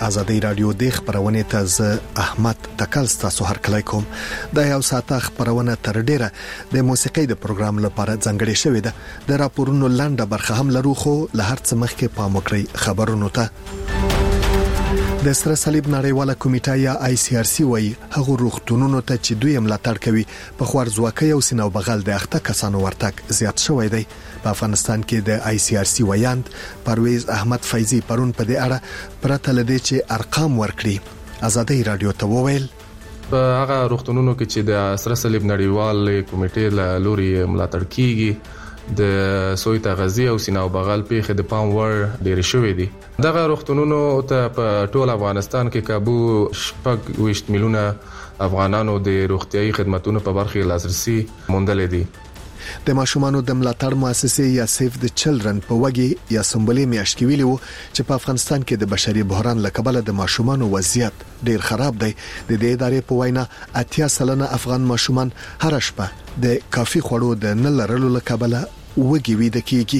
ازادي رادیو د خبرونه ته احمد تکل تاسو هر کله کوم د یو ساعت خبرونه تر ډیره د موسیقي د پروګرام لپاره ځانګړې شوې ده د راپورونو لاندې برخه هم لرو خو له هر څه مخکې پام وکړئ خبرونو ته د سره صلیب نړیواله کمیټه یا ICRC وایي هغه روغتونونو ته چې دوی ملاتړ کوي په خوارځواکۍ او سینو بغل د اخته کسانو ورتګ زیات شوی دی په افغانستان کې د ICRC ویاند پرویز احمد فیضی پرون په دې اړه پرته لدې چې ارقام ورکړي ازادي رادیو ته وویل په هغه روغتونونو کې چې د سره صلیب نړیواله کمیټې له لوري ملاتړ کیږي د سویت غزي او سیناو بغل پیخه د پام ور ډیر شوې دي دغه روغتونونو ته په ټول افغانستان کې کابو شپږ 20 میلیونه افغانانو د روغتيایي خدماتو په برخه لاسرسي موندل دي د ماشومانو د ملاتړ مؤسسه یا سیف د چلډرن په وګي یا سمبولې میاشتې ویلو چې په افغانستان کې د بشري بحران لکبله د ماشومانو وضعیت ډیر خراب دی د دې ادارې په وینا 80% افغان ماشومان هر شپه د کافي خوړو د نه لرلو لکبله وګي ویده کیږي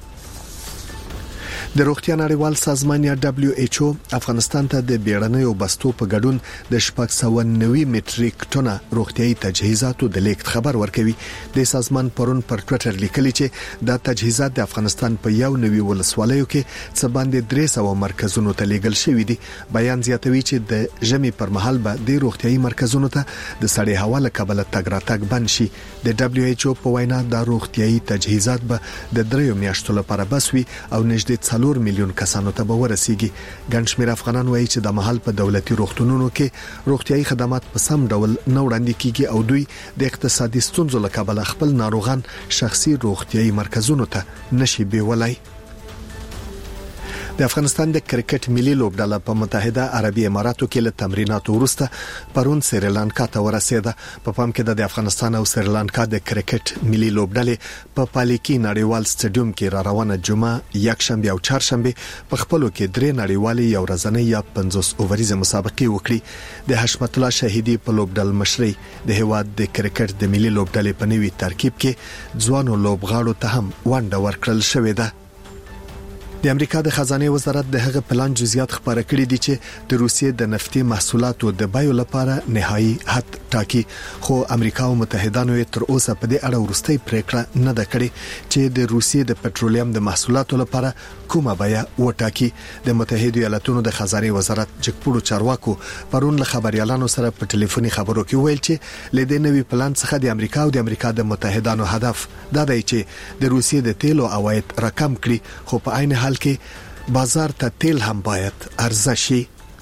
د روغتیا نړیوال سازمان یا WHO افغانستان ته د بیړنیو بستو په ګډون د 690 مټریک ټنه روغتيایي تجهیزاتو د لیکت خبر ورکوي د سازمان پرون پر ټوئیټر لیکلی چې د تجهیزات د افغانستان په یو نوي ولسوالیو کې څه باندې 300 مرکزونو ته لیږل شوی دي بیان زیاتوي چې د ژمي پر مهال به د روغتيایي مرکزونو ته د سړې هوا له کبله تګ راتګ بند شي د WHO په وینا د روغتيایي تجهیزات به د 3 میاشتو لپاره بسوي او نږدې 4 میلیون کسانو ته به ورسیږي ګڼ شمېر افغانان وایي چې د محل په دولتي روغتونونو کې روغتيایي خدمات په سم ډول نه وړاندې کیږي او دوی د اقتصادي ستونزو له کبله خپل ناروغان شخصي روغتيایي مرکزونو ته نشي بیولای د افغانستان د کرکټ ملي لوبډله په متحده عربي اماراتو کې له تمریناتو وروسته پرون سریلانکا ته ورسېده په پام کې د افغانستان او سریلانکا د کرکټ ملي لوبډلې په پالیکی نړیوال سټیډیوم کې را روانه جمعه یکشنبه او چهارشنبه په خپلو کې درې نړیوالې یو ورځنۍ یا 50 اووریزه مسابقې وکړي د حشمت الله شهیدی په لوبډل مشري د هواد د کرکټ د ملي لوبډلې په نوي ترکیب کې ځوانو لوبغاړو ته هم ونډه ورکړل شوې ده د امریکا د خزانه وزارت د هغه پلان جزئیات خبره کړې دي چې د روسیې د نفتي محصولاتو د بایو لپاره نهایی حد ټاکي خو امریکا او متحدانو تر اوسه په دې اړه ورستۍ پریکړه نه ده کړې چې د روسیې د پټرولیم د محصولاتو لپاره کومه بیا وټاکي د متحده ایالاتونو د خزانه وزارت جګپوړو چارواکو پرون له خبريالانو سره په ټلیفوني خبرو کې ویل چې لدې نوي پلان څخه د امریکا او د امریکا د متحدانو هدف دا دی چې د روسیې د تیلو عواید رقم کړي خو په عین حال کې بازار ته تیل هم باید عرضه شي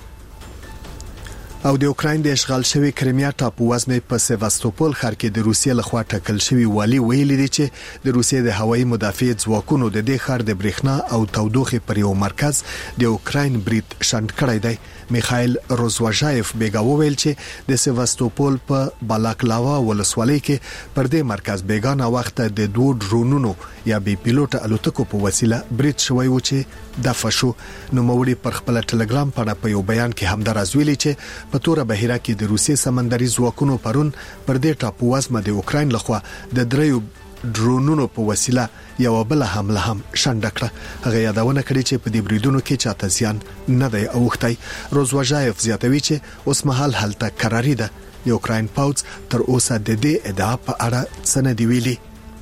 او د اوکراین د اشغال شوی کریمیا ټاپو وزمه په سیواستوپول ښار کې د روسیې لخوا ټاکل شوی والی ویلي دی چې د روسیې د هوایي مدافع ځواکونو د دې ښار د برېښنا او تودوخې پر یو مرکز د اوکراین برید شنډ کړی دی میخائیل روزواژایف بیګا وویل چې د سیواستوپول په بالاکلاوا ولسوالۍ کې پر دې مرکز بیګانه وخت د دوه ډرونونو یا بي پیلوټ الوتکو په وسیله برید شوی و چې د فشو نو موري پر خپل ټلګرام په یو بیان کې هم درازویلی چې په توره بهیره کې د روسي سمندري ځواکونو پرون پر دې ټاپو وزمه د اوکراین لخوا د دریو ډرونونو په وسیله یو بل حمله هم شنډ کړه هغه یادونه کړې چې په دې بریدونو کې چاته زیان نه دی اوختای روزواژایف زیاتوي چې اوس مهال هلته قراری ده د اوکراین پاوز تر اوسه د دې ادعا په اړه څه نه دی ویلي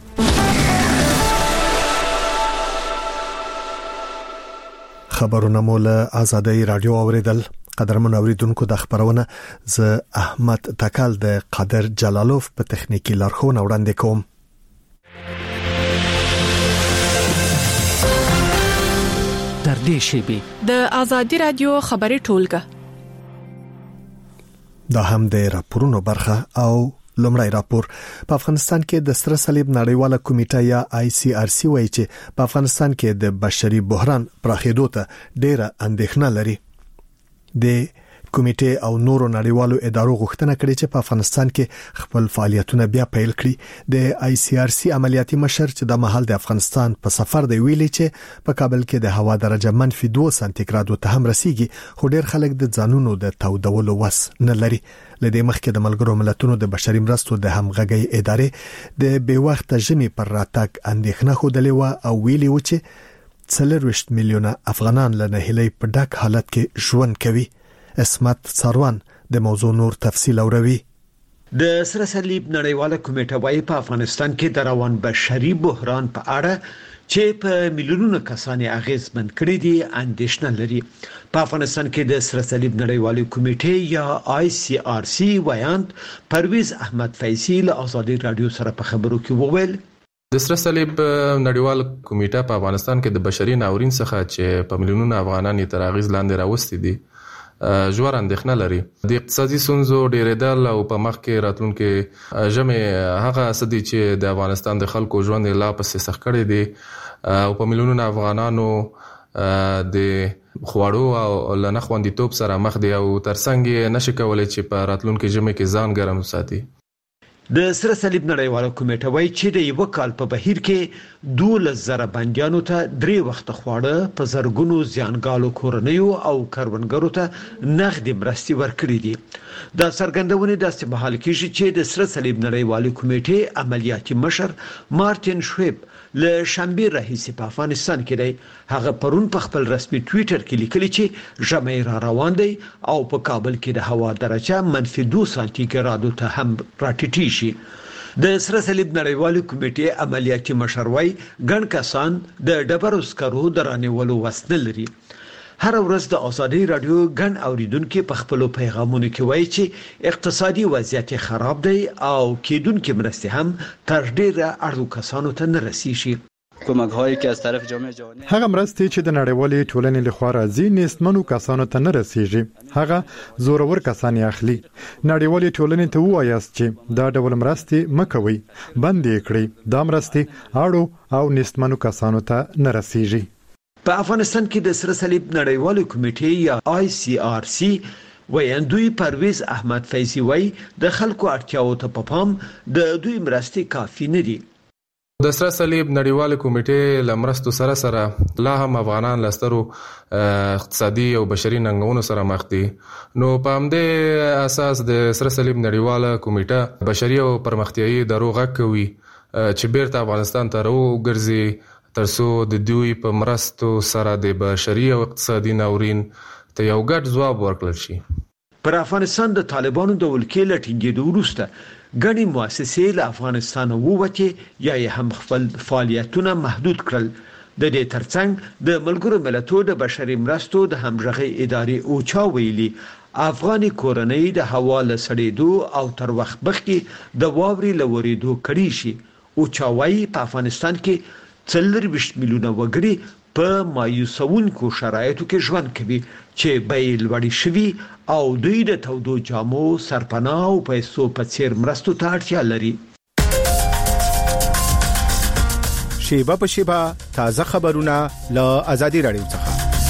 خبرونه مول ازادي رادیو اوریدل قدرمن اوریدونکو د خبرونه ز احمد تکل د قادر جلالوف په تخنیکی لارښوونه وړاندې کوم در دې شیبي د ازادي رادیو خبري ټولګه دا هم د راپورونو برخه او لومړی راپور په افغانستان کې د سره صلیب نړیواله کمیټه یا ICRC وایي چې په افغانستان کې د بشري بحران پراخېدو ته ډېره اندېښنه لري د کمیټې او نورو نړیوالو ادارو غوښتنه کړې چې په افغانستان کې خپل فعالیتونه بیا پیل کړي د ICRC عملیاتي مشر چې د مهال د افغانستان په سفر دی ویلي چې په کابل کې د هوا درجه -2 سانتیګراد ته هم رسیږي خو ډېر خلک د ځانونو د تودولو وس نه لري لدې مخکې د ملګرو ملتونو د بشري مرستو د همغږي ادارې د بې وخت ژمي پر راتګ اندېښنه خوده او ویلي و چې 40 میلیونه افغانان له نهیلۍ په ډک حالت کې ژوند کوي. اسمت سروان د موضوع نور تفصیل اوروي. د سره صلیب نړیواله کمیټه وايي په افغانستان کې د روان بشري بحران په اړه چې په میلیونونو کسان اغیزمن کړي دي اندېښنه لري. په افغانستان کې د سره صلیب نړیواله کمیټې یا ICRC ویاند پرویز احمد فیضی له آزادي رادیو سره په خبرو کې وویل د سره صلیب نړیوال کمیټه په افغانستان کې د بشري ناورین څخه چې په میلیونونو افغانان یې تر اغیز لاندې راوستي دي ژور اندېښنه لري. د اقتصادي ستونزو ډېرېدل او په مخ کې راتلونکي ژمې هغه سدي چې د افغانستان د خلکو ژوند لا پسې سخت کړي دي او په میلیونونو افغانانو د خوړو او لنه خوندیتوب سره مخ دي او ترڅنګ یې نشي کولای چې په راتلونکي ژمې کې ځان ګرم وساتي. د سره صلیب نړیواله کمیټه وايي چې د یو کال په بهیر کې 12,000 بندیانو ته 3 وخت خواړه په زرګونو زیانګالو کورنیو او کروندګرو ته نغدي مرستې ورکړي دي. دا څرګندونه د استبحال کېږي چې د سره صلیب نړیواله کمیټې عملیاتي مشر مارټین شویب له شنبه راهیسې په افغانستان کې دی. هغه پرون په خپل رسمي ټوئیټر کې لیکلي چې ژمي را روان دی او په کابل کې د هوا درجه -2 سانتیګراد ته هم راټیټي شي. د سره صلیب نړیواله کمیټې عملیاتي مشر وايي ګڼ کسان د ډبرو سکرو درانیولو وسنه لري. هر ورځ د آزادي رادیو ګڼ اوریدونکو په خپل پیغامونو کې وایي چې اقتصادي وضعیت خراب دی او کېدونکو مرستې هم تر ډیره اړو کسانو ته نه رسیږي. کمک‌هایی که از طرف جامعه جهانی هغه مرستې چې د نړیوالې ټولنې لخوا راځي نېستمنو کسانو ته نه رسیږي. هغه زورور کسان اخلي. نړیوالې ټولنې ته وایاست چې دا ډول مرستې مکوي، بند یې کړئ. دا مرستې اړو او نېستمنو کسانو ته نه رسیږي. په افغانستان کې د سره صلیب نړیواله کمیټې یا ICRC ویاندوی پرویز احمد فیضی وای د خلکو اړتیاو ته پام د دوی مرستې کافي نه دي. د سره صلیب نړیواله کمیټې لمرستو سره لا هم افغانان لسترو اقتصادي او بشري ننګونو سره مخ دي. نو په همدې اساس د سره صلیب نړیواله کمیټه بشري او پرمختیایي دروغ کوي چې بیرته افغانستان ته راوګرځي ترڅو د دوی په مرستو سره د بشري او اقتصادي ناورین ته یو ګډ ځواب ورکړل شي. پر افغانستان د طالبانو د ولکې لټینګېدو وروسته ګڼې مؤسسې له افغانستان ووتې یا هم خپل فعالیتونه محدود کړل. د دې ترڅنګ د ملګرو ملتونو د بشري مرستو د همغږي ادارې اوچا ویلي افغاني کورنۍ د هوا له سړېدو او تر وخت مخکې د واوري لورېدو کړي شي. اوچا وايي په افغانستان کې 40 میلیونه وګړي په مایوسونکو شرایطو کې ژوند کوي چې بیې لوړې شوي او دوی د تودو جامو، سرپناه او پیسو په څیر مرستو ته اړتیا لري. شیبه په شیبه تازه خبرونه له آزادي رادیو څخه.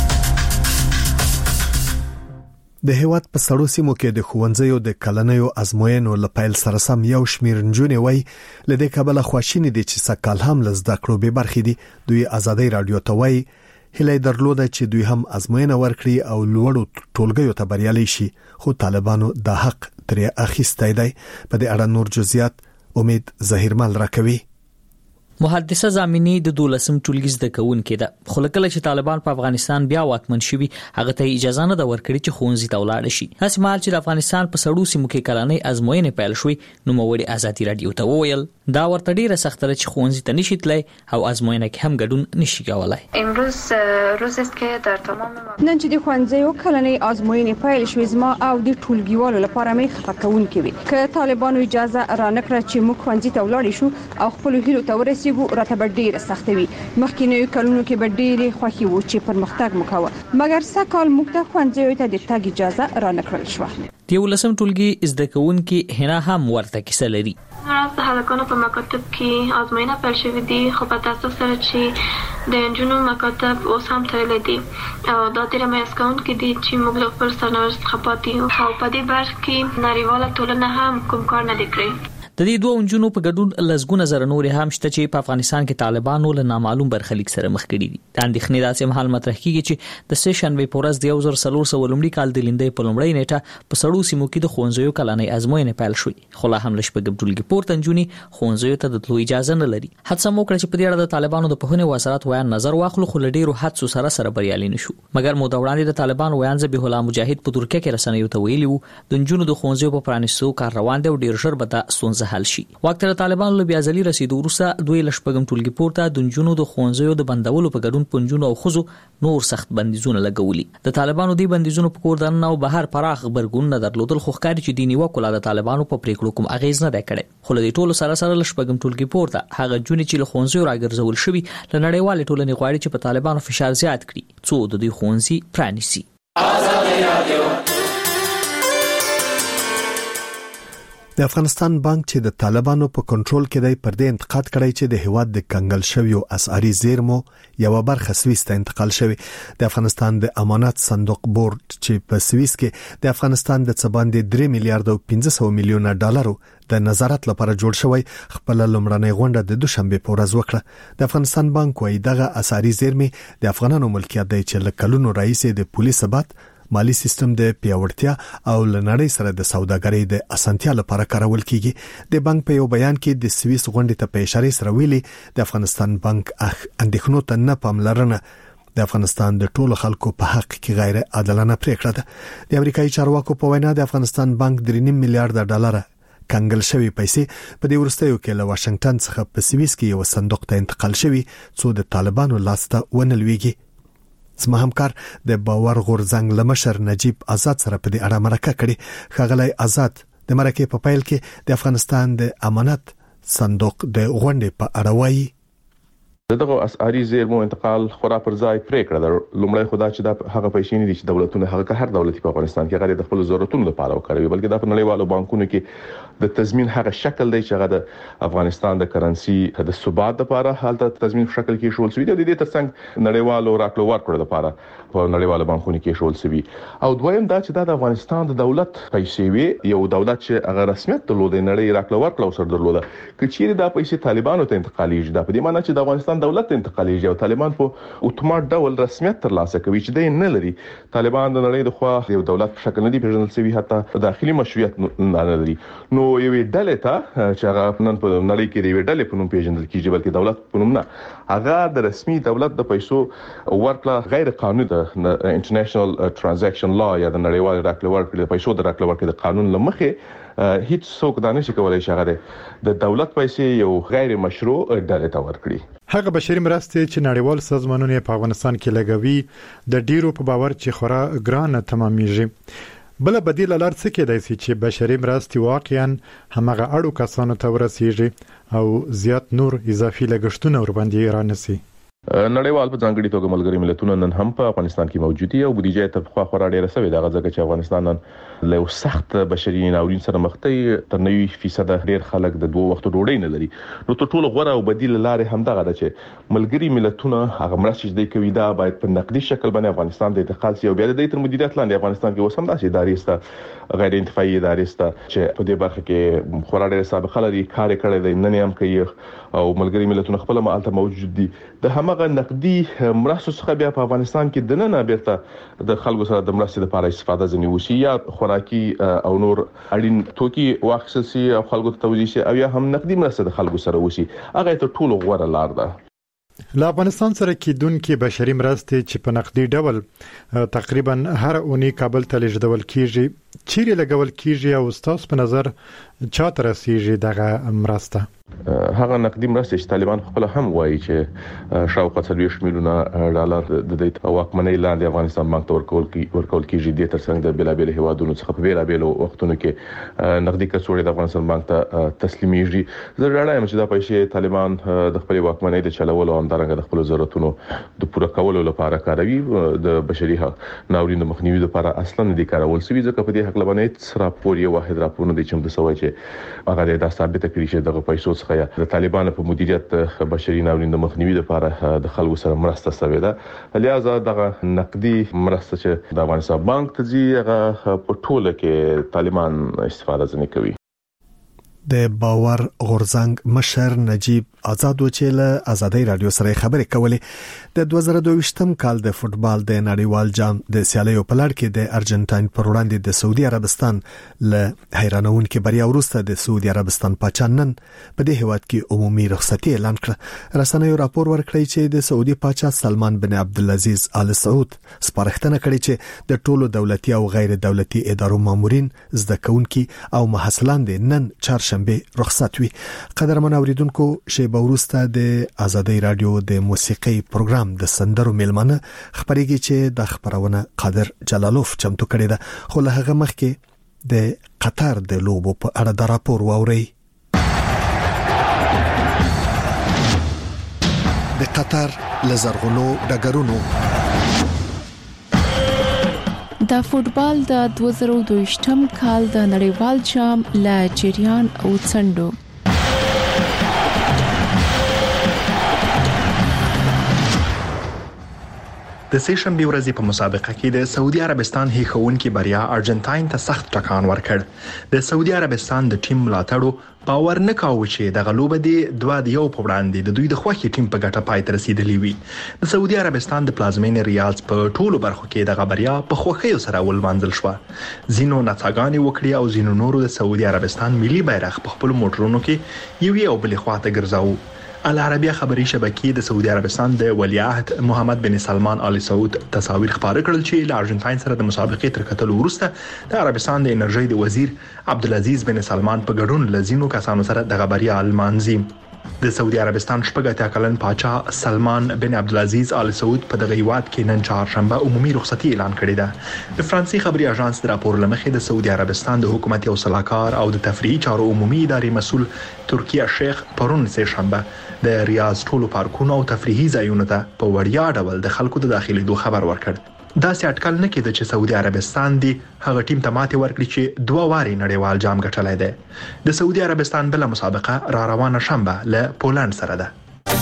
د هیواد په سړو سیمو کې د ښوونځیو د کلنیو ازموینو لپاره سره سم یو شمیر نجونې وای لدې کابل خواشینې دي چې سکهال هم لزده کړو به برخې دي. دوی آزادي رادیو ته وای هله درلوده چې دوی هم ازموینه ورکړي او لوړو ټولګیو ته بریالي شي، خو طالبانو د حق ترې اخیستی دی. په دې اړه نور جزئیات امید ظاهرمل راکوي. محدثه زامینی د 12م ټولګي زده کوونکې ده، خو کله چې طالبان په افغانستان بیا واکمن شوي هغه ته اجازه نه ده ورکړي چې ښوونځي ته ولاړ شي. هڅه مال چې د افغانستان په سړو سیمو کې کلنۍ ازموینې پیل شوې نو موړي آزادي رادیو ته وویل دا ورته ډیره سخت ده چې ښوونځي ته نشي تلای او ازموینه کې هم ګډون نشي کولای. امروز روز است که در تمام نن چې د ښوونځیو کلنۍ ازموینې پیل شوې زما او د ټولګیوالو لپاره مې خفه کوونکې وي. که طالبانو اجازه را نکړه چې موږ ښوونځي ته ولاړ شو او خپل هیلو ته ورسېږو راته به ډیره سخت وي. مخکینی کلونو کې به ډیره خوښي و چې پرمختګ وکړو، مګر سکهال موږ ته ښوونځیو ته د تګ اجازه را نکړل شو. د 12م ټولګي زده کوونکي هنا هم ورته کیسه لري. راز د هلکانو په مکاتب کې ازموینه پیل شوې دي، خو په تاسو سره چې د انجونو مکاتب اوس هم تړلې دي او دا ډیره مایوس کوونکې دي چې موږ له خپل سرنوشت څخه پاتې یو او په دې برخه کې نړیواله ټولنه هم کوم کار نه دی کړی. د دې دوه انجونو په ګډون لزګونه زره نور هم شته چې په افغانستان کې طالبانو له نامعلوم برخلیک سره مخ کړي دي. د اندېښنې داسې مهال مطرح کیږي چې د سشنبه پورز د 1400 لومړي کال د لیندې په لومړۍ نیټه په سړو سیمو کې د خونځو کلنۍ ازموینې پیل شوې، خو لا هم لشپږ ټولګي پورته انجونی خونځو ته د تلو اجازه نه لري. حادثه مو کړ چې په دې اړه د طالبانو د پوهنې وزارت ویان نظر واخلو، خو لډیرو حادثو سره بریالي نشو. مګر مو د وړاندې د طالبانو ویان ذبیح الله مجاهد په ترکیه کې رسنیو ته ویلي وو د انجونو د خونځو په پرانیستو کار روان دی او ډیر ژر به دا ستونزه حل شي. وخت د طالبانو له بیازلي رسیدو وروسته دوی لشپږم ټولګي پورته د انجونو د خونځو د بندولو په ګډون پنځونو او خزو نور سخت بندیزونه لګولي. د طالبانو دی بندیزونو په کور دننه او بهر پراخ خبرګون نه درلودل، خو ښکاري چې دیني وکولا د طالبانو په پریکړو کوم اغیز نه دی کړی. خو له ټولو سره لشپږم ټولګي پورته هغه جونې چې له خونځو راګرځول شوی له نړیوال ټولنې غواړي چې په طالبانو فشار زیات کړي څو د دوی خونځي پرانیسي. د افغانستان بانک چې د طالبانو په کنټرول کې دی پر دې انتقاد کړی چې د هیواد د کنګل شویو اسعاري زیرمو یو برخه سویس ته انتقال شوی. د افغانستان د امانات صندوق بورډ چې په سویس کې د افغانستان د څباندې 3 میلیارډ او 500 میلیونه ډالرو د نظارت لپاره جوړ شوی خپل لومړنۍ غونډه د دوشنبه په ورځ وکړه. د افغانستان بانک وايي دغه اسعاري زیرمې د افغانانو ملکیت دی چې له کلونو راهیسې د پولیس ثبات مالی سیستم د پیاوړتیا او لنړۍ سره د سوداګرۍ د اسانتیا لپاره کارول کیږي. د بانک په یو بیان کې د سویس غونډې ته په اشاره سره ویلي د افغانستان بانک اندېښنو ته نه پاملرنه د افغانستان د ټولو خلکو په حق کې غیر عادلانه پریکړه ده. د امریکایي چارواکو په وینا د افغانستان بانک 3.5 میلیارډ ډالر کنګل شوی پیسې په دې ورستیو کې له واشنگټن څخه په سویس کې یو صندوق ته انتقال شوی څو د طالبانو لاسته ونلويږي. زما همکار د باور غورزنګ لمشر نجیب آزاد سره په دې اړه مرکه کړي. خغلی آزاد د مرکه په پیل کې د افغانستان د امانت صندوق د غونډې په اړه وایي. دغه اسعاري زیرمو انتقال خورا پر ځای پریکړه ده. لومړی خدا چې د هغه پیسې نه دي چې دولتونه هغه هر دولتي په افغانستان کې غیر د خپل ضرورتونو لپاره وکړي، بلکې د نړیوالو بانکونو کې د تضمین هغه شکل دی چې هغه د افغانستان د کرنسي د ثبات لپاره حالت تضمین په شکل کې شول سوي دی. د دې ترڅنګ نړیوالو راکړو ورکړو لپاره په نړیوالو بانکونو کې شول سوي. او دویم دا چې د افغانستان د دولت پیسې وي، یو دولت چې هغه رسمیت درلود نړۍ راکړو ورکړو سره درلوده، کچېری دا پیسې طالبانو ته انتقالېږي. دا په دې معنی چې د افغانستان دولت انتقالېږي او طالبان په اتومات ډول رسمیت ترلاسه کوي چې د نه لري. طالبان د نړۍ د خوا یو دولت په شکل نه دی پیژندل شوی، حتی داخلي مشروعیت نه لري. نو یو ډلې ته چې هغه نن په نړۍ کې د یو ډلې په نوم پیژندل کیږي بلکې دولت په نوم نه، هغه د رسمي دولت د پیسو ورکړه غیر قانوني ده. انټرنیشنل ترانزیکشن لا یا د نړیوال راکړه ورکړه د پیسو د راکړه ورکړه د قانون لمخې هیڅ څوک دا نشي کولای چې هغه د دولت پیسې یو غیر مشروع ډلې ته ورکړي. هغه بشري مرستې چې نړیوال سازمانونه په افغانستان کې لګوي د ډیرو په باور چې خورا ګرانه تمامېږي. بل بدیل لار څه کېدای شي چې بشري مرستې واقعا همغه اړو کسانو ته ورسیږي او زیات نور اضافي لګښتونه ور باندې رانسي. نړیوال په ځانګړي توګه ملګری ملتونه نن هم په افغانستان کې موجود دي او بودیجه ته خورا ډیره سوي ده، غوښتنه چې افغانستان نن له سخت بشري ناورین سره مخ دی. تر 90% ډیر خلک د دوه وختو ډوډۍ نه لري. نو ټول غوړه او بدیل لارې هم دغه ده چې ملګری ملتونه هغه مرستې چې کوي دا باید په نقدي شکل باندې افغانستان ته انتقال شي او بیا د تر مدیریت لاندې افغانستان کې وسم داسې ادارې سته غیر انتفاعي ادارې سته چې په دې برخه کې خورا ډیره سابقه لري، کار کړی دی، نن هم کوي او ملګری ملتونه خپل مالته موجود دي. د همغه نقدي مرستو څخه بیا په افغانستان کې د نه بیرته د خلکو سره د مرستې لپاره استفاده ځنی وشي یا خوراکي او نور اړین توکي واخیستل شي او خلکو ته توزیع شي او یا هم نقدي مرسته د خلکو سره وشي. هغه ته ټول غوړه لار ده. له افغانستان سره کېدونکې بشري مرستې چې په نقدي ډول تقریبا هر اونۍ کابل ته لیږدول کیږي، چیرې لګول کیږي او ستاسو په نظر چاته رسیږي دغه مرسته؟ هغه نقدي مرستې چې طالبان خپل هم وایي چې شاوخوا 40 میلیونه ډالر د دې واکمنۍ لاندې افغانستان بانک ته ورکول کیږي. د ترڅنګ د بلابل هیوادونو څخه په بلابل وختونو کې نقدي کڅوړې د افغانستان بانک ته تسلیمېږي. زه راړم چې دا پیسې طالبان د خپل واکمنۍ د چلولو او همدارنګه د خپل ضرورتونو د پوره کولو لپاره کاروي. د بشري ناورین مخنیوي لپاره اصلا د کارول سوي ځکه په دې حق لبنې سره پورې واحد راپور نه دي چې د سوي چې هغه د ثابت کړي چې دغه پیسو څخه د طالبانو په مدیریت بشري ناورین د مخنیوي لپاره د خلکو سره مرسته شوې ده. لہذا دغه نقدي مرسته چې د افغانستان بانک ته ځي هغه په ټوله کې طالبان استفاده ځنه کوي. د باور غورزنګ مشر نجیب آزاد چې له آزادۍ رادیو سره خبرې کولې د 2022م کال د فوتبال د نړیوال جام د سیالیو په لړ کې د ارجنټاین پر وړاندې د سعودي عربستان له حیرانونکو بریا وروسته د سعودي عربستان پاچانن په دې هیواد کې عمومي رخصتي اعلان کړه. رسنیو راپور ورکړی چې د سعودي پاچا سلمان بن عبدالعزیز آل سعود سپارښتنه کړې چې د ټولو دولتي او غیر دولتي ادارو مامورین، زده کوونکي او محصلان د نن چهارشنبه رخصت وي. قدرمن اوریدونکو، شیبه وروسته د آزادۍ رادیو د موسیقي پروګرام د سندرو میلمانه خبرېږي چې د خبرونه قادر جلالوف چمتو کړی ده. خو له هغه مخکې د قطر د لوبو په اړه د راپور واوري. د قطر لزرغونو ډګرونو د فوتبال د 2022م کال د نړیوال جام لا جریان او څنډو د سېشنبه ورځې په مسابقه کې د سعودي عربستان هیښوونکي بریا ارجنټاین ته سخت ټکان ورکړ. د سعودي عربستان د ټیم ملاتړو باور نه کاوه چې د غلوب دی 2-1 په وړاندې د دوی د خوښي ټیم په ګټه پای ته رسیدلی وي. د سعودي عربستان د پلازمینې ریاض په ټولو برخو کې د بریا په خوښۍ سره ولمانځل شو. زینو نڅاګانې وکړي او زینو نورو د سعودي عربستان ملي بیرغ په خپل موټرونو کې یو بل خواته ګرځاو. العربیه خبري شبکې د سعودي عربستان د ولیعهد محمد بن سلمان آل سعود تصاویر خبره کړل چې له ارجنټاین سره د مسابقې تر کتلو وروسته د عربستان د انرژي د وزیر عبدالعزیز بن سلمان په ګډون لزینو کسانو سره د خبري المانزي. د سعودي عربستان شپږ کلن پاچا سلمان بن عبدالعزیز آل سعود په دغه هیواد کې نن چهارشنبه عمومي رخصتي اعلان کړې ده. د فرانسې خبري اژانس د راپور لمخې د سعودي عربستان د حکومت او صلاحکار او د تفریحي چارو عمومي ادارې مسول ترکیه شیخ پرون سهشنبه د ریاض ټولو پارکونو او تفریحي ځایونو ته په وړیا ډول د خلکو د داخلي دوه خبر ورکړ. دا سي اټکل نه کېده چې سعودي عربستان دی هغه ټیم ته ماته ورکړي چې 2 واري نړیوال جام ګټلای دی. د سعودي عربستان بل مسابقه را روانه شنبه له پولند سره ده.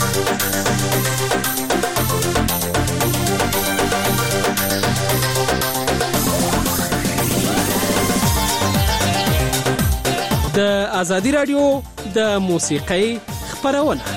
د آزادۍ رادیو د موسیقۍ خبرونه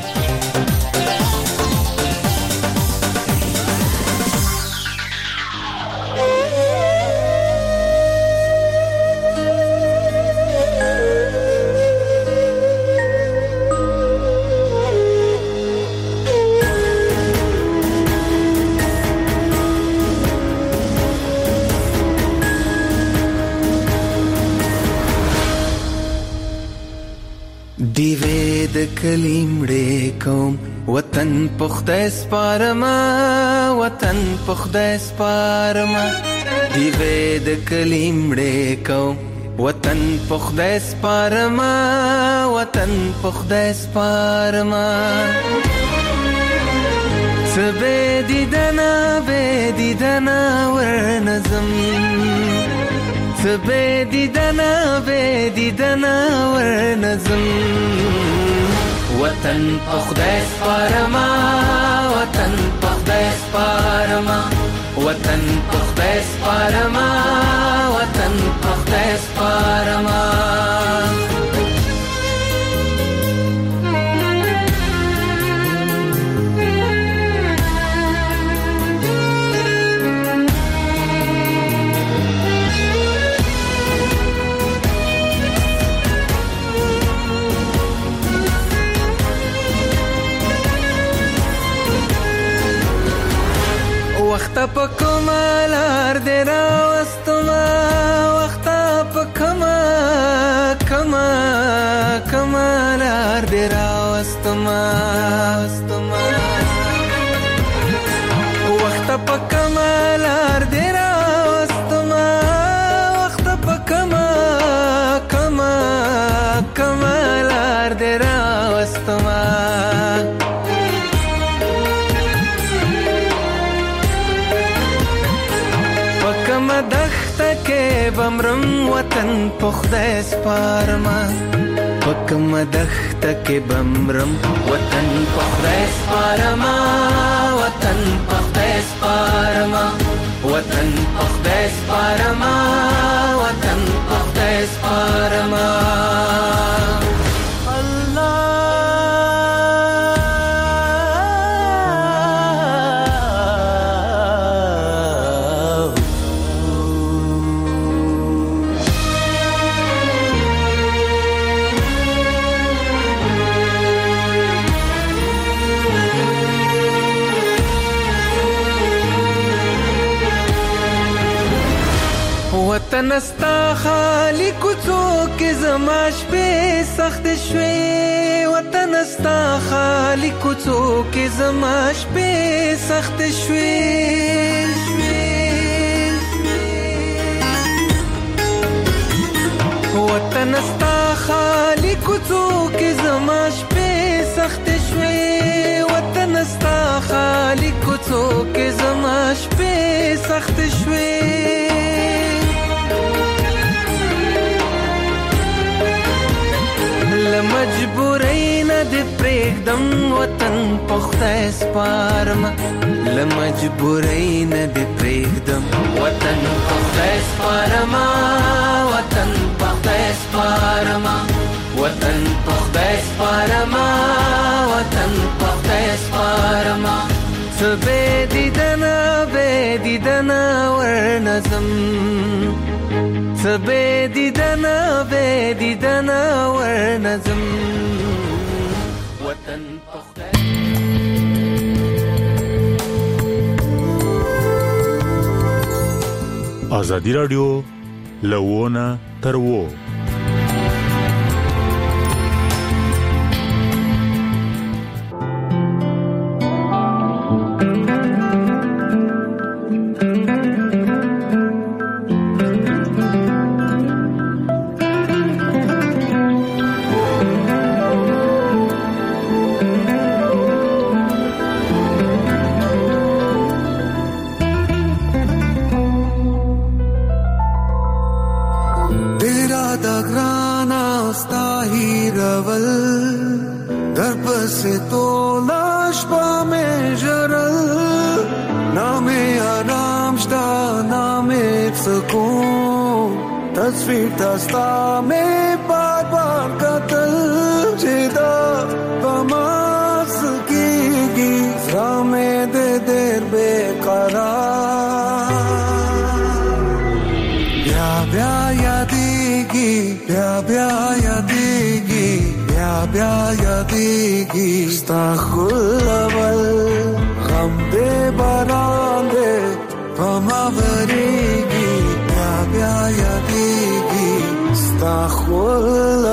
کلیمړې کوم وطن پخته سپارما وطن پخته سپارما دیوې د کلیمړې کوم وطن پخته سپارما وطن پخته سپارما سبه دیدنا ورنظم سبه دیدنا ورنظم وطن پخدای سپارما وطن پخدای سپارما وطن پخدای سپارما وطن پخدای سپارما وخت په کمالار دې راوستما وخت په کمالار دې راوستما وخت په کمالار دې راوستما وخت په کمالار دې راوستما بمرم وطن پخدای سپارما پکم دخت کې بمرم وطن پخدای سپارما وطن پخدای سپارما وطن پخدای سپارما وطن پخدای سپارما وطن استا خالی کوڅو کې زما شپې سخت شوې وطن استا خالی کوڅو کې زما شپې سخت شوې وطن استا خالی کوڅو کې زما شپې سخت شوې وطن استا خالی کوڅو کې زما شپې سخت شوې لمجبورۍ نه دې پرېږدم وطن په خدای سپارم لمجبورۍ نه دې پرېږدم وطن په خدای سپارم وطن په خدای سپارم وطن په خدای سپارم وطن په خدای سپارم څه بې دیدنه ورنظم څه بې دیدنه ورنظم وطن په خدای ازادي رادیو لوونه تر وو تصویر دستا میں بار بار قتل جدا بماس کی گی زامے دے دیر بے قرار بیا بیا یادیگی بیا بیا یادیگی بیا بیا یادیگی استغفر غم دے باران دے بماوریگی بیا یادیگی استغفر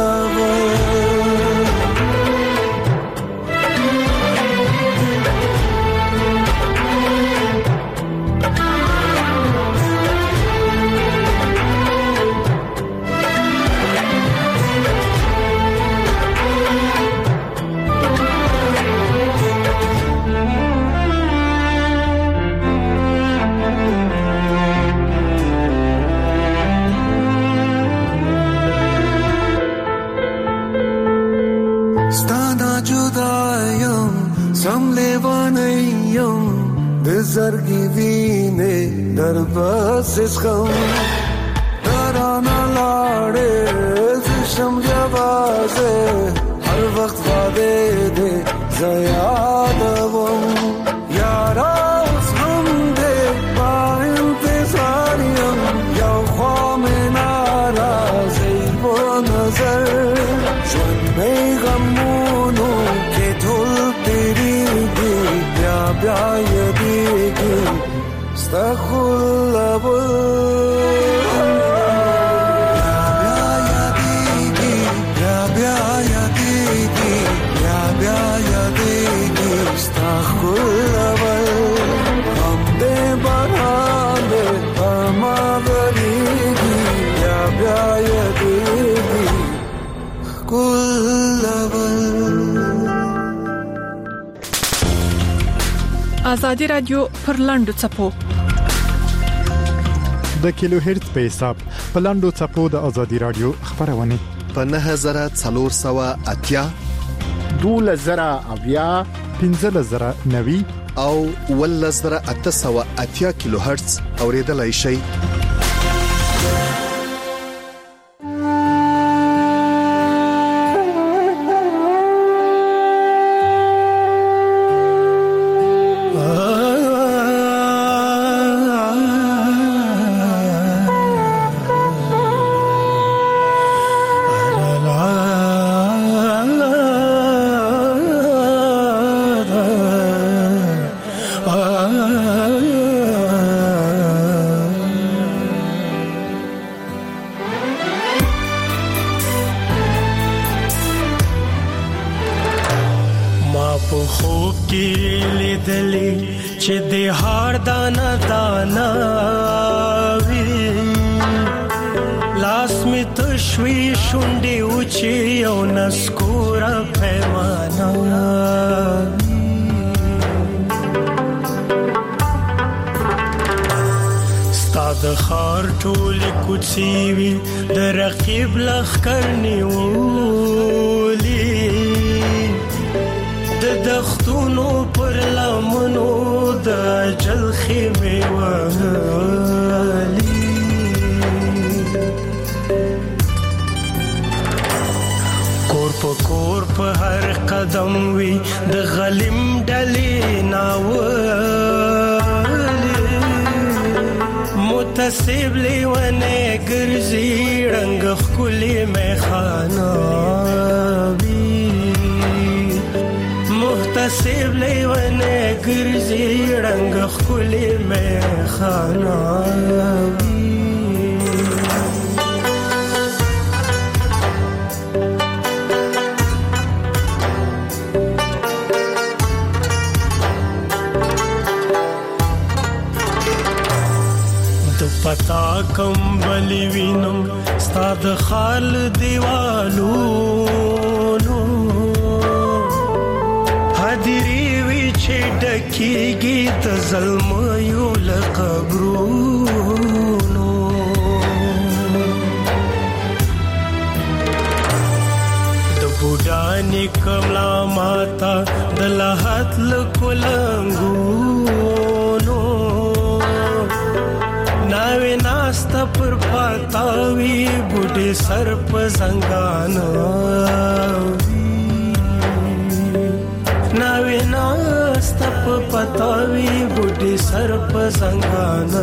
زرگی وینے در بس غم درانا لاڑے زشم جوازے ہر وقت وعدے دے زیادوم یارا اس غم دے با انتظاریم یا خوام نارازی و نظر جن میں غمونو کے دھل تیری دی بیا بیا یدیگی استغفر ازادي رادیو پر لاندو چپو د کیلو هرتز په حساب په لاندو چپو د ازادي رادیو خبرونه په 9480 2000 1590 او 1880 کیلو هرتز اوریدلای شي. په خوب کې لیدلې چې د هار دانا دانا وی لاس می تشوي شونډې اوچې او نسکوره پیمانه ستاد خار ټولې کوڅې وي د رقیب لښکر نیولې د دښتونو پر لمنو د اجل خیمې وهلې کور په هر قدم وي د غلیم ډلې ناولې متصب لیونه ګرځي رنگ خولي میخانه وي متصب لیونه ګرځي رنگ خولي میخانه وي پتا کمبلی وینم ستاد خال دیوالو حاضری وی چې ډکیږي د ظلم یو لقبرونو د بوډانی کملا ماتا د لحد لکولنګو ناوی ناستا پر پاتاوی بوډی سر په زنګانو ناوی ناستا په پاتاوی بوډی سر په زنګانو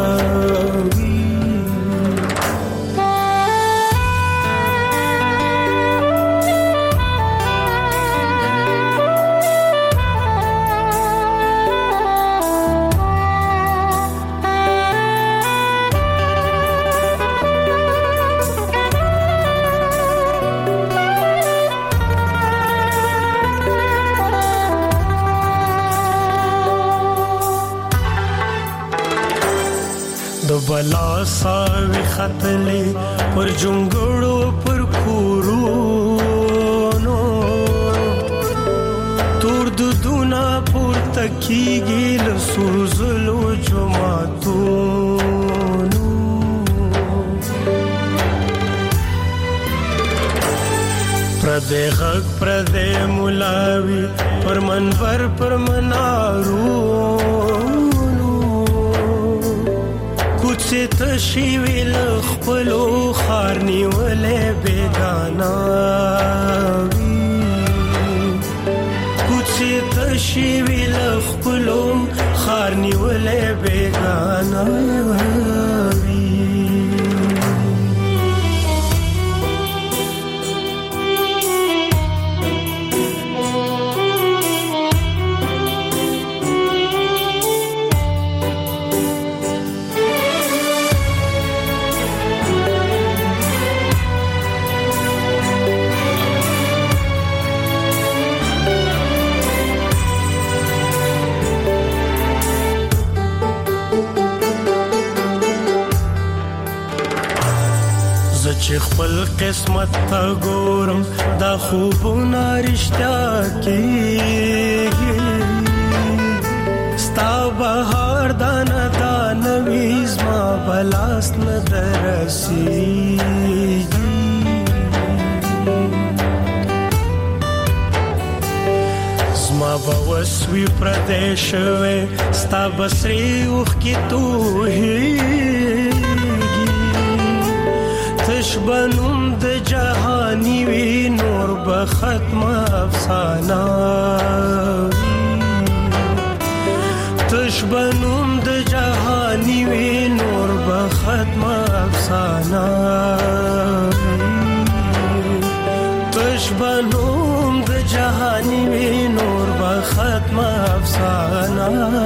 بلا ساوی خطلی پر جنگڑو پر کورونو تور دودونا پر تکیگی لسوزلو جماعتونو پردے غق پردے ملاوی پر منبر پر منارونو کوڅه تشي ویل خپلو خارني ولې بیگانا کوڅه تشي ویل خپلو خارني ولې بیگانا چې خپل قسمت ته ګورم دا خوبونه رښتیا کېږي ستا بهار دانه دانه وي زما بلاس نه درسېږي زما به وس وي پردی شوی ستا به سرې اوښکې تویېږي تشبنم د جهانی وی نور به ختم افسانه تشبنم د جهانی وی نور به ختم افسانه تشبنم د جهانی وی نور به ختم افسانه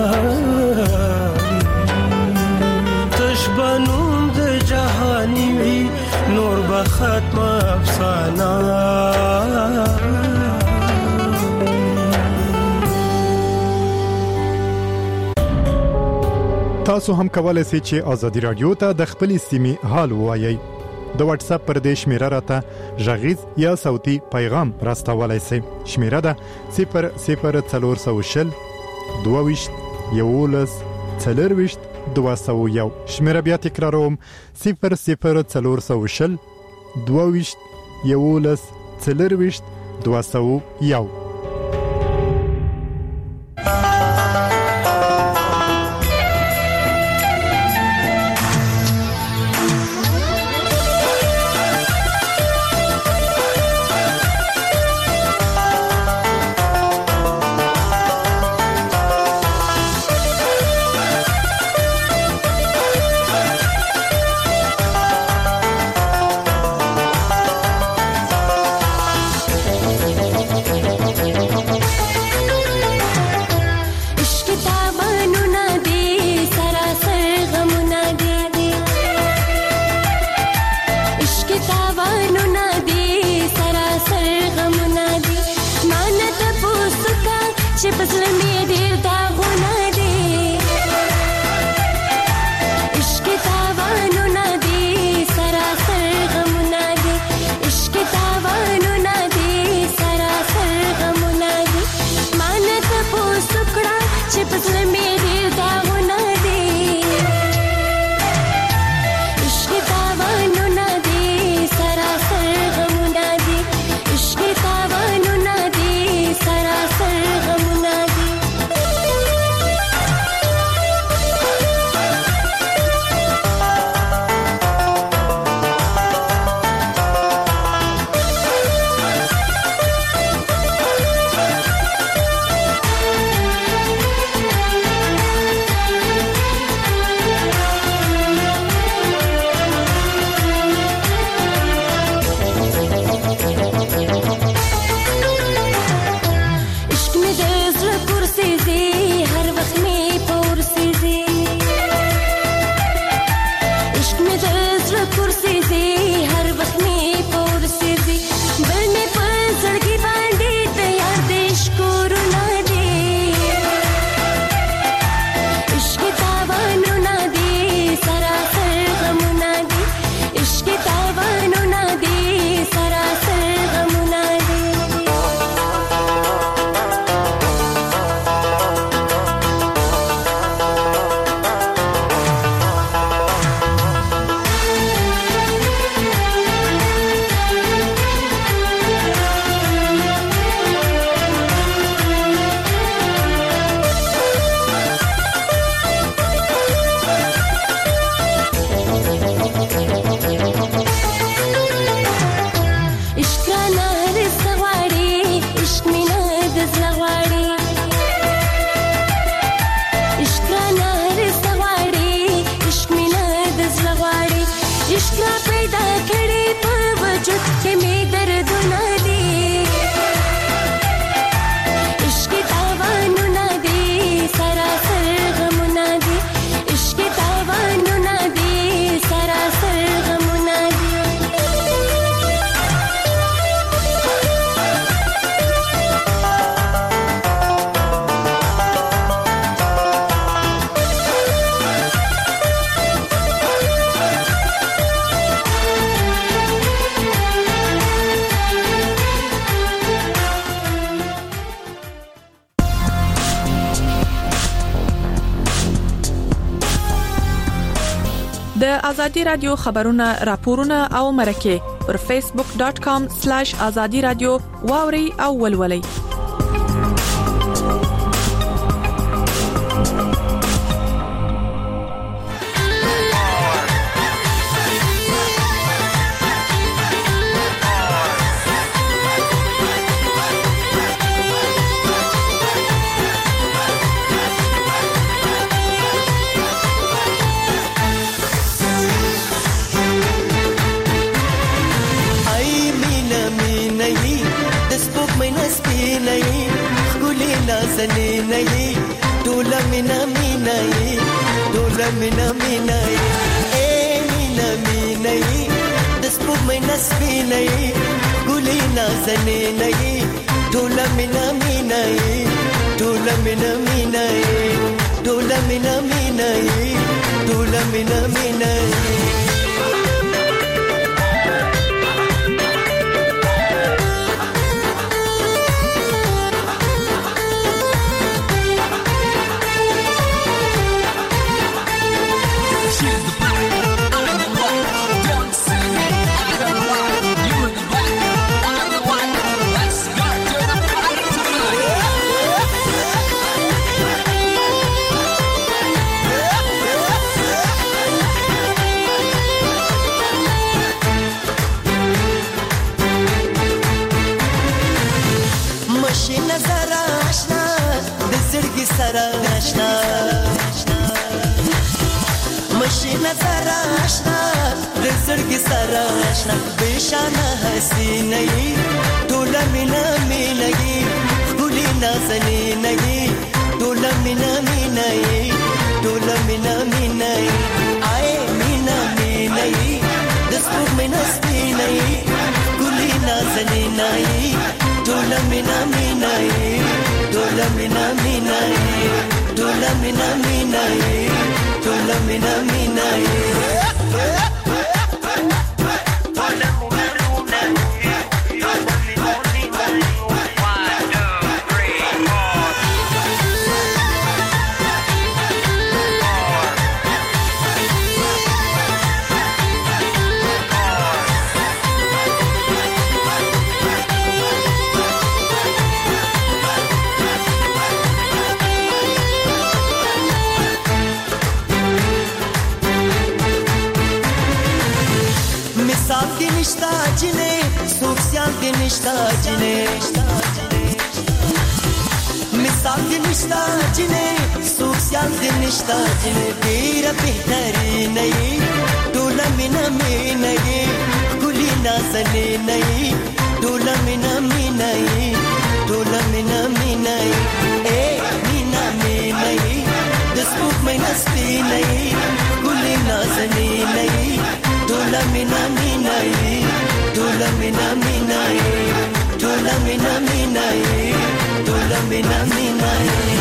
تشبنم د جهانی وی نور به ختم افسانه تاسو هم کولای شئ چې ازادي رادیو ته د خپلې سیمې حال ووایئ. د واتس اپ پر دې شمیره راته ژغیز یا صوتي پیغام راستولای شئ. شمیره ده 00420 22 11 40 201. شمیره بیا تکراروم 00420 22 11 40 201. د ازادي رادیو خبرونه راپورونه او مرکه پر facebook.com/azadi radio واوري او ولولي. Dola mina mina eh mina mina despog mai nasbina guli nazane nahi dola mina mina ټول مینا مینا ټول مینا مینا مشینه زرا آشنا د زړګي سره آشنا بشانه حسینه ټول مینا مینا ګولې نازنې نه ټول مینا مینا ټول مینا مینا آی مینا مینا د سپوږ مینا سپینه ګولې نازنې نه ټول مینا مینا ټول مینا مینا ټول مینا مینا ټول مینا مینا نشتا جنه مثال دی نشتا جنه سوسیال دی نشتا جنه تیرا بهتری نئی دولا مینا مینئی گلی نازنی نئی دولا مینا مینئی دولا مینا مینئی اے مینا مینئی دسپوک مینا سپینئی گلی نازنی نئی دولا مینا مینئی دولا مینا مینای دولا مینا مینای دولا مینا مینای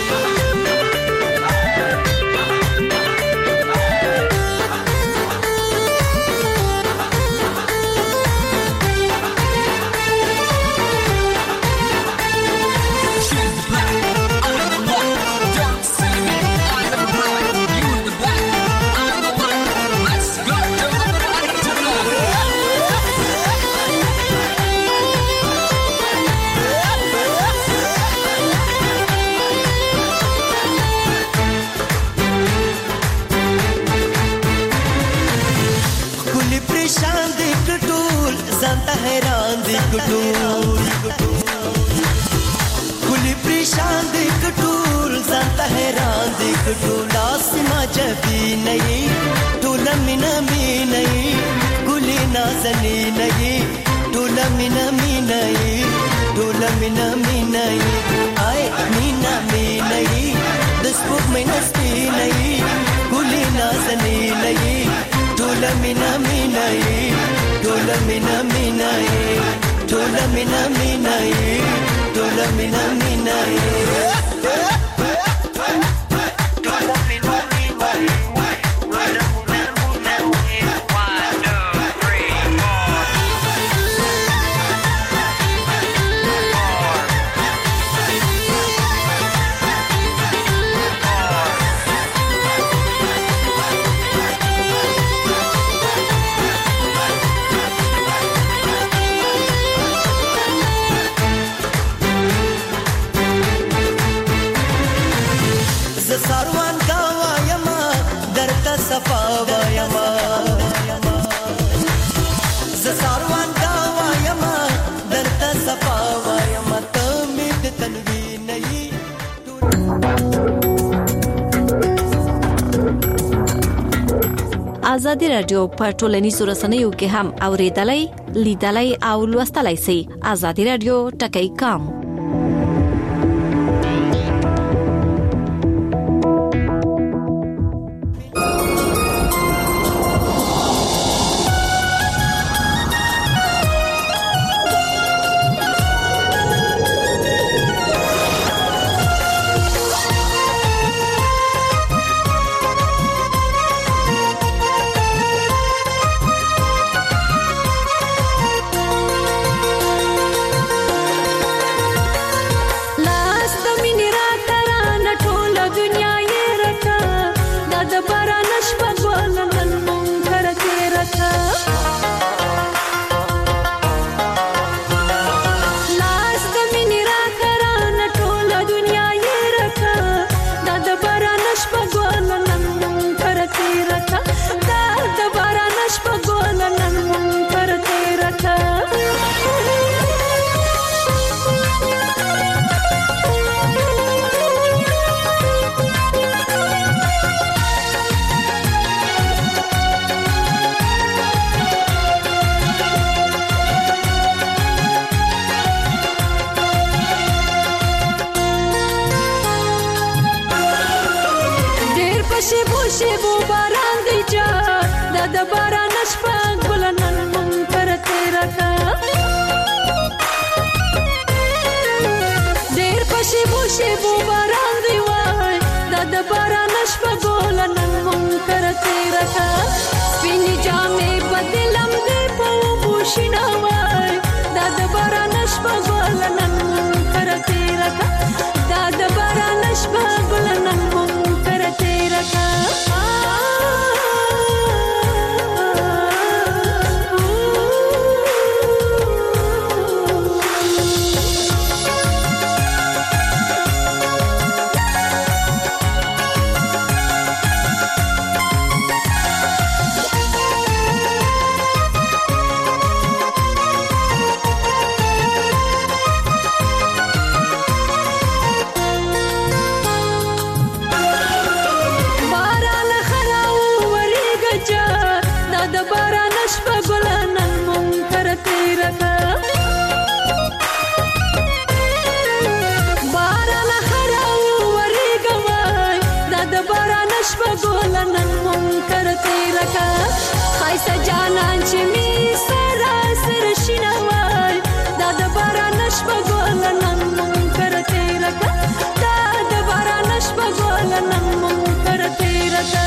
हैरान दी कुली परेशान दी कटूल ज़ाता हैरान दी कटूल आसमा जबी नहीं टोला मिना मी नहीं कुली नाज़नी नहीं टोला मिना मी नहीं टोला मिना मी नहीं आए मीना मी नहीं दस्पुक में नस्ती नहीं कुली नाज़नी नहीं टोला मिना मी नहीं टोला मिना मिना टोला मिना मिना टोला मिना मिना ازادي رادیو په ټولنیزو رسنیو کې هم اوریدلای لیدلای او لوستلای شئ. ازادي رادیو ټکی کام باران شپه ګل نن منکر تیر کا سپینې جامې بدلم دې په بوشینه وای دا د باران شپه ګل نن منکر تیر کا دا د باران شپه ګل نن منکر تیر کا خایسته جانان چې می سره سره شینه وای دا د باران شپه ګل نن منکر تیر کا دا د باران شپه ګل نن منکر تیر کا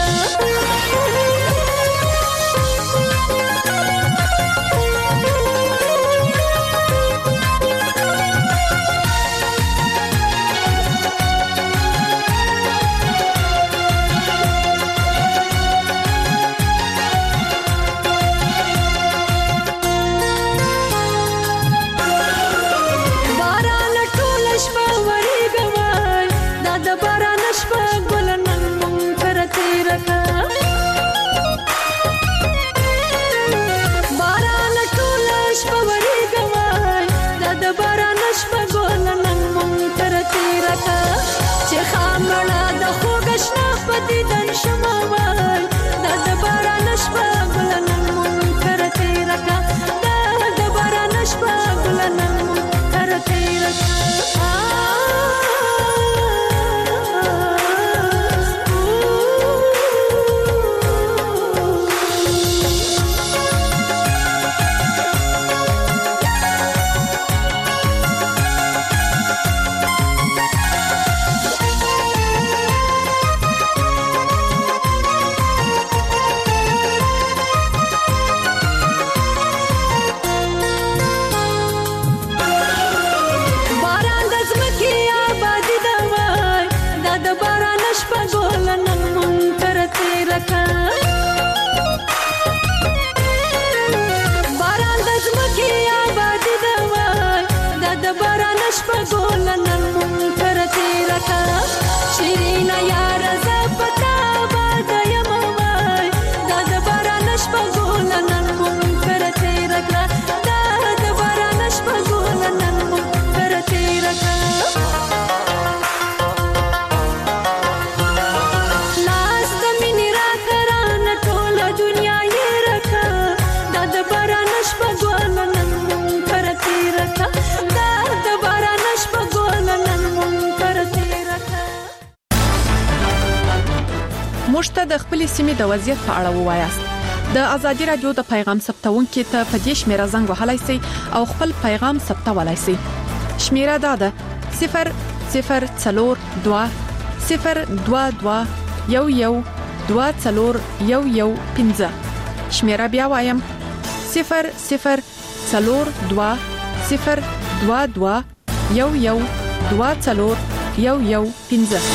دیدن شما وای دا د باران شپه ګل نن منکر تیر کا دا د باران شپه ګل نن منکر تیر کا باران د زمکې آبادي ده وای دا د باران شپه ګل نن منکر تیر کا شیرینه یار زه پتا باد یم وای دا د باران شپه ګل نن منکر تیر کا دا د باران شپه ګل نن منکر تیر کا موږ ته د خپلې سیمې د وضعیت په اړه ووایاست د ازادي رادیو د پیغام ثبتونکو ته په دې شمیره زنګ وهلای شئ او خپل پیغام ثبتولای شئ شمیره دا ده 0042 022 112415 شمیره بیا وایم 0042 022 112415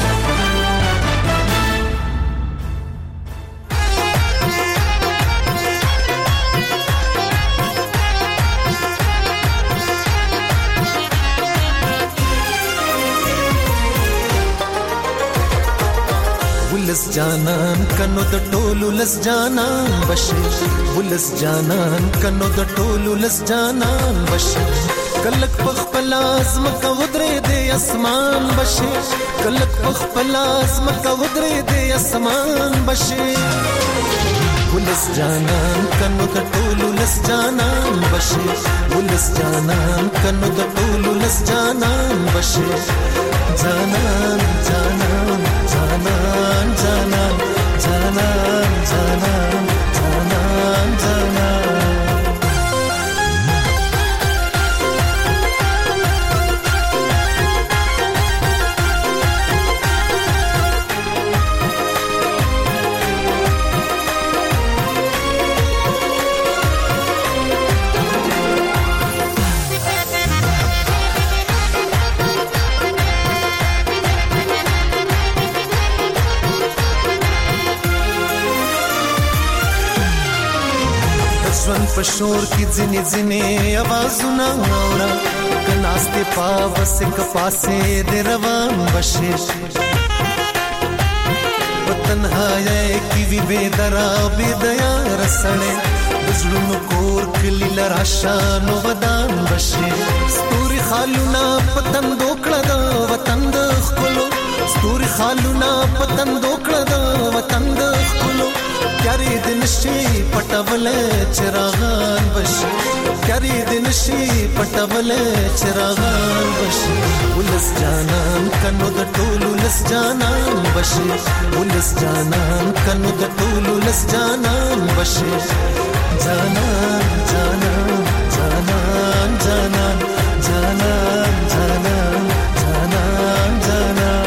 ولس جانان کنو د ټولو لس جانان بشي ولس جانان کنو د ټولو لس جانان بشي کلک پخپل ازم کا ودرې د اسمان بشي کلک پخپل ازم کا ودرې د اسمان بشي ولس جانان کنو د ټولو لس جانان بشي ولس جانان کنو د ټولو لس جانان بشي جانان جانان جانان جانان جانان جانان جانان جانان پشور کی ځنې ځنې आवाजونه اورا کناسته پاوس کپاسه د روان بشه تنهایی کی وی بیدرا بیدیا رسنه بزلونو کور کلی لراشانو ودان بشه ستوري خالونا پتن دوکړه د وطن د خپلو ستوري خالونا پتن دوکړه د وطن د خپلو یاري د نشي پټول چراغان بشه یاري د نشي پټول چراغان بشه ولس جانان کنو د ټولو لس جانان بشه ولس جانان کنو د ټولو لس جانان بشه جانان جانان جانان جانان جانان جانان جانان جانان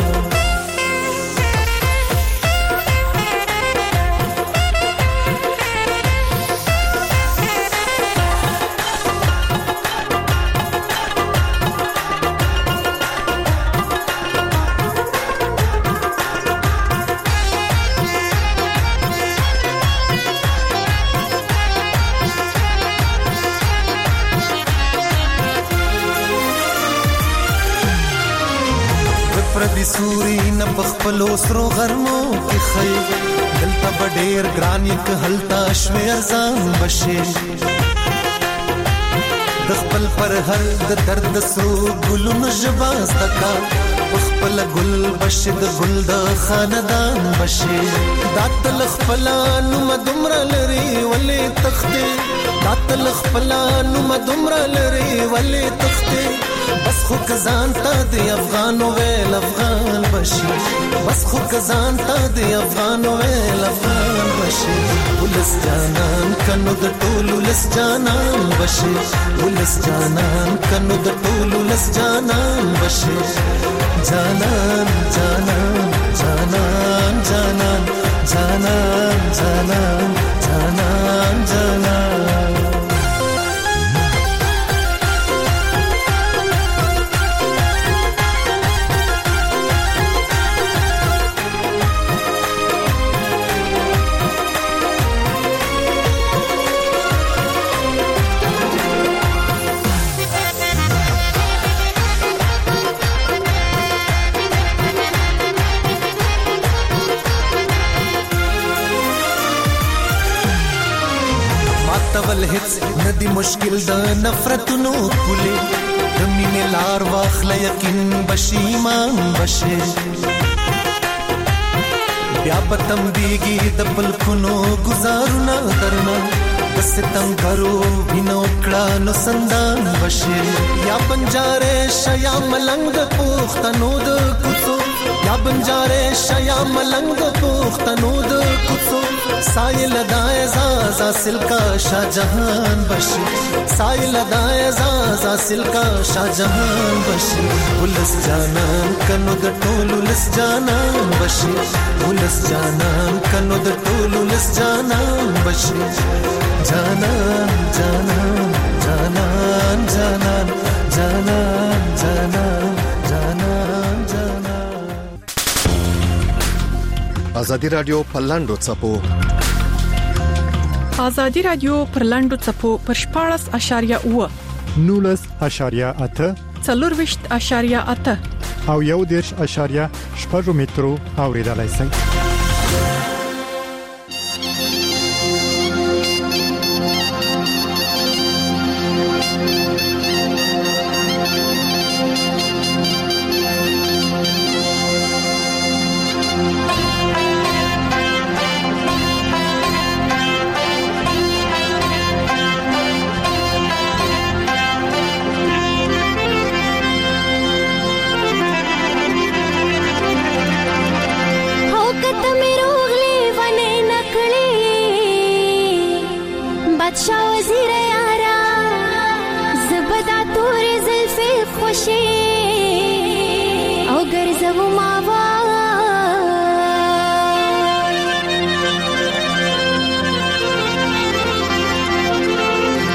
پردي سوري نه بخپلو سرو غرمو کې خي دلته بډېر ګران یک هلتا شمیر ځان بشه د خپل پر هر د درد سرو ګلونو ژباز تکا خپل ګل بشه د ګل د خاندان بشه داتل خپلانو مدمر لري ولې تخته داتل خپلانو مدمر لري ولې تخته بس خو کزان تا دی افغانو ویل افغان بشي بس خو کزان تا دی افغانو ویل افغان بشي ولس جانان کنو د ټولو لس جانان بشي ولس جانان کنو د ټولو لس جانان بشي جانان جانان جانان جانان جانان جانان جانان جانان تول هیڅ ندی مشکل د نفرتونو کولې د مینې لار واخله یقین بشي ایمان بشه بیا پتم دیږي د پلکونو گزارونه درنه د ستم غرو وینو کړه نو سندان بشه یا بنجاره شیا ملنګ پوښتنو د کوڅو یا بنجاره شیا ملنګ پوښتنو د کوڅو سایل دای زازا سلکا شاهجهان بشي سایل دای زازا سلکا شاهجهان بشي ولس جانان کنو د ټولو لس جانان بشي ولس جانان کنو د ټولو لس جانان بشي جانان جانان جانان جانان جانان جانان جانان جانان ازادي رادیو په لاندو چپو ازادي رادیو پر لاندو چپو پر 14.8 19.8 40.8 او 1.8 مترو اوریدلای شئ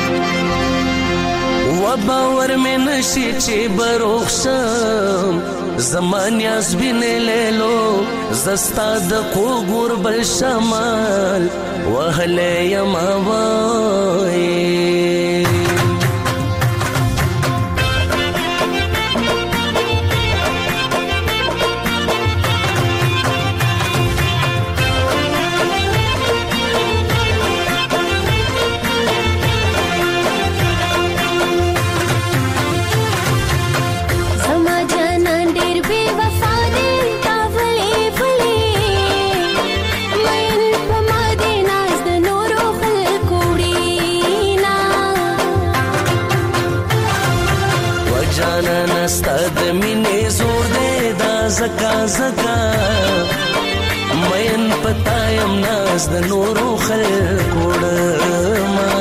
باور مې نشي چې بروخ شم زمانیاز بینه لیلو زستا د قوګور بل شمال وهله یما وای زکا زکا مین پتایم ناز د نورو خلکو ډما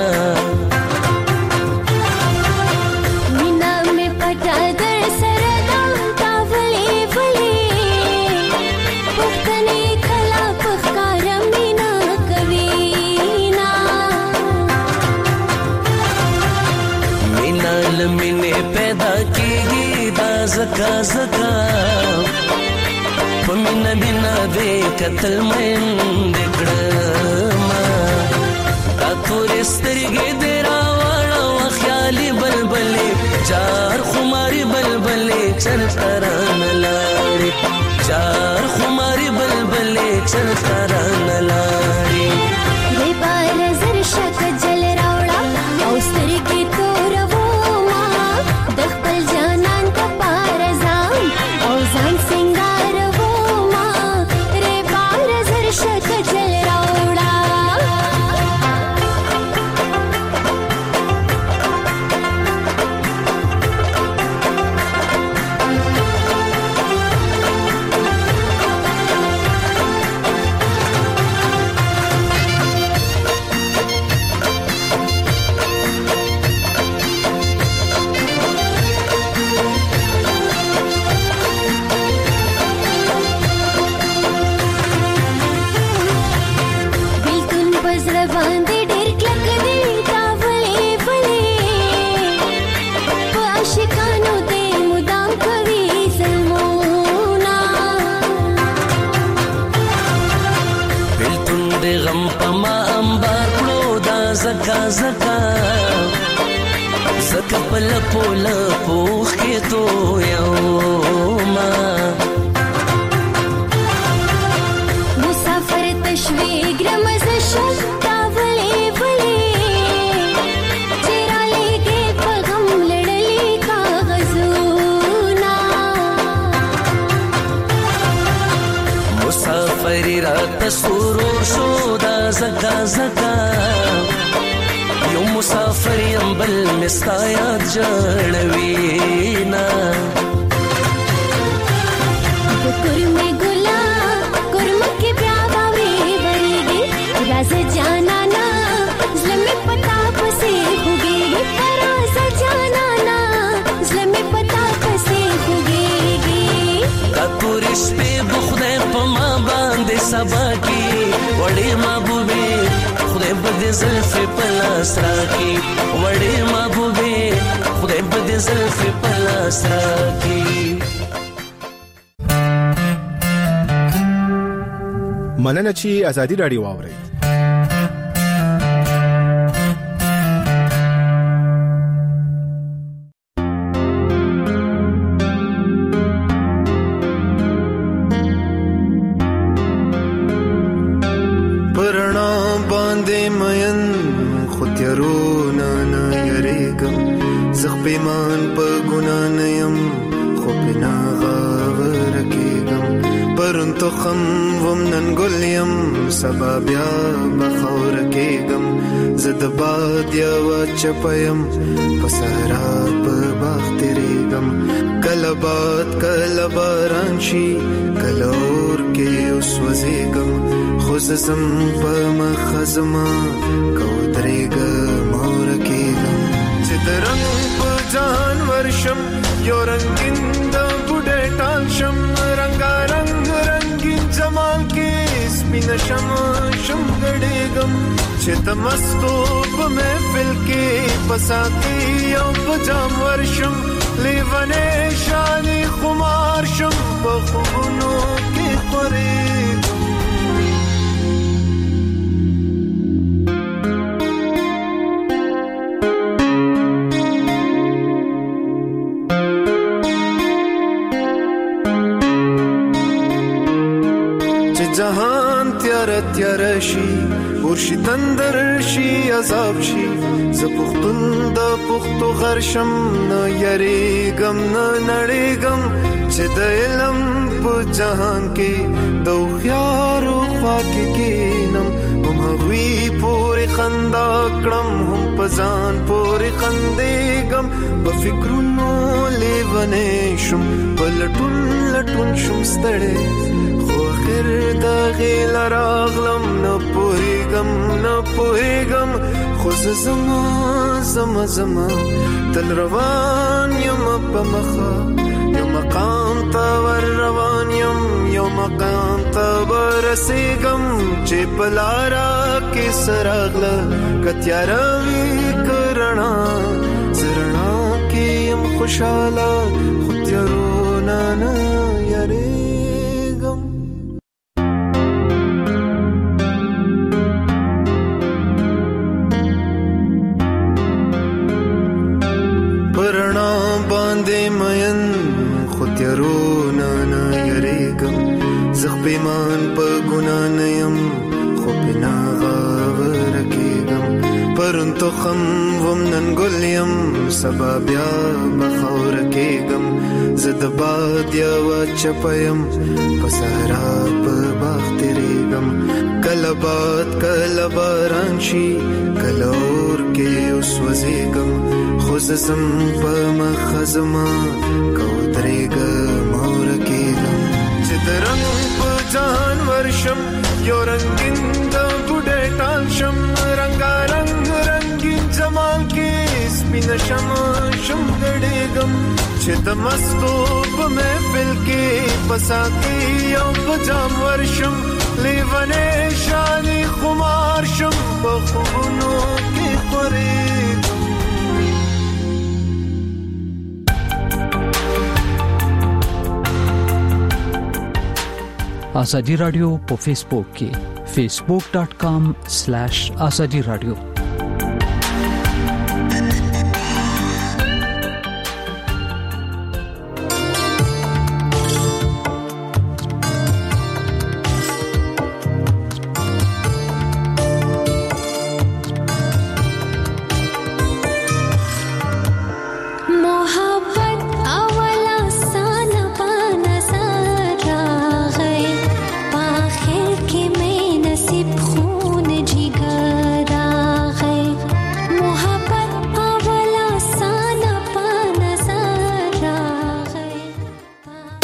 مینا می پټا در سره دا تاولې ولې پختنې کلا پخکار مینا کوي نا مینا لمنه پیدا کیږي دا زکا زکا پمینه بنا دې قتل مین دکړما تا تورې سترګې دې راوړو خیالي بلبلې چار خماري بلبلې چرتران لاړې چار خماري بلبلې چرتران لاړې دې بار زر شک جل راوړا او سترګې تور وما د خپل جانان ته پار ځان او ځان څنګه زکا زکا زکا پلپو لپوخ کی تو یوما مسافر تشویق رمز شد تاولی ولی چرا لے گے پغم لڑلی کاغذونا مسافری رات سرور شودا زکا زکا یو مسافر یم بل مستا یاد جړوینا کورمه ګلا کورمه کې بیا باوري ورېږي راز جانا نا زلمې پتا پسې خوږيږي راز جانا نا زلمې پتا پسې خوږيږي کا تورش په بخده په ما باندې سبا کې وړې محبوبې خدای بده زلف پلاس راکی وړې محبوبې خدای بده زلف پلاس راکی مننه چې ازادي رادیو واوري پیمان په ګنا نه يم خو بنا غاور کېږم پرون تو خم ومنن ګل يم سبا بیا بخور کېږم زد باد یا چپیم په صحرا په باغ تېرېږم کله باد کله باران شي کله اور کې وسوځېږم خو زم په مخه زما کودرېږم اور کېږم چې درنګ جان ورشم یو رنگین د بوډه ټال شم رنگارنګ رنگین جمال کې سپین شم شم غړېږم چې تمستو په محفل کې پساتې او پجام ورشم لیونه شانې خمار شم جهان تیار تیار شي ورشي تندر شي عذاب شي ز پختون د پختو غرشم نه یریګم نه نړیګم چې د علم په جهان کې د خيارو پاکي کینم هم وی پوری خندا کړم هم پزان پوری خندېګم په فکرونو لیونه شم پلټون لټون شم ستړې خو اخر دا غیل راغلم نه پوهېګم خو زما تل روان یم په مخه یو مقام ته ور روان یم یو مقام ته ورسېږم چې په لاره کې سراغله کتیاره وي کرنا زرنا کې یم خوشاله خو تیارونه نه یریږم پرنا باندې مین خو تیارونه نه یریږم زخ پیمان په ګناه نه یم خو په ناغاور کېږم پرون تخم وم نن ګل یم سبا بیا بخور کېږم زه د باد یوه چپه یم په صحرا په باغ تېرېږم کله باد کله باران شي کله اور کې وسوځېږم خو زه ځم په مخه زما که ودرېږم او رکېږم چې د رنګ په جهان ورشم یو رنګین د بوډۍ ټال شم رنګارنګ رنګین جمال کې سپینه شم ګډېږم چې د مستو په محفل کې په ساقي او په جام ورشم لیونی شانې خمار شم په خوبونو کې خورېږم آزادی رادیو په فیسبوک کې facebook.com/azadi radio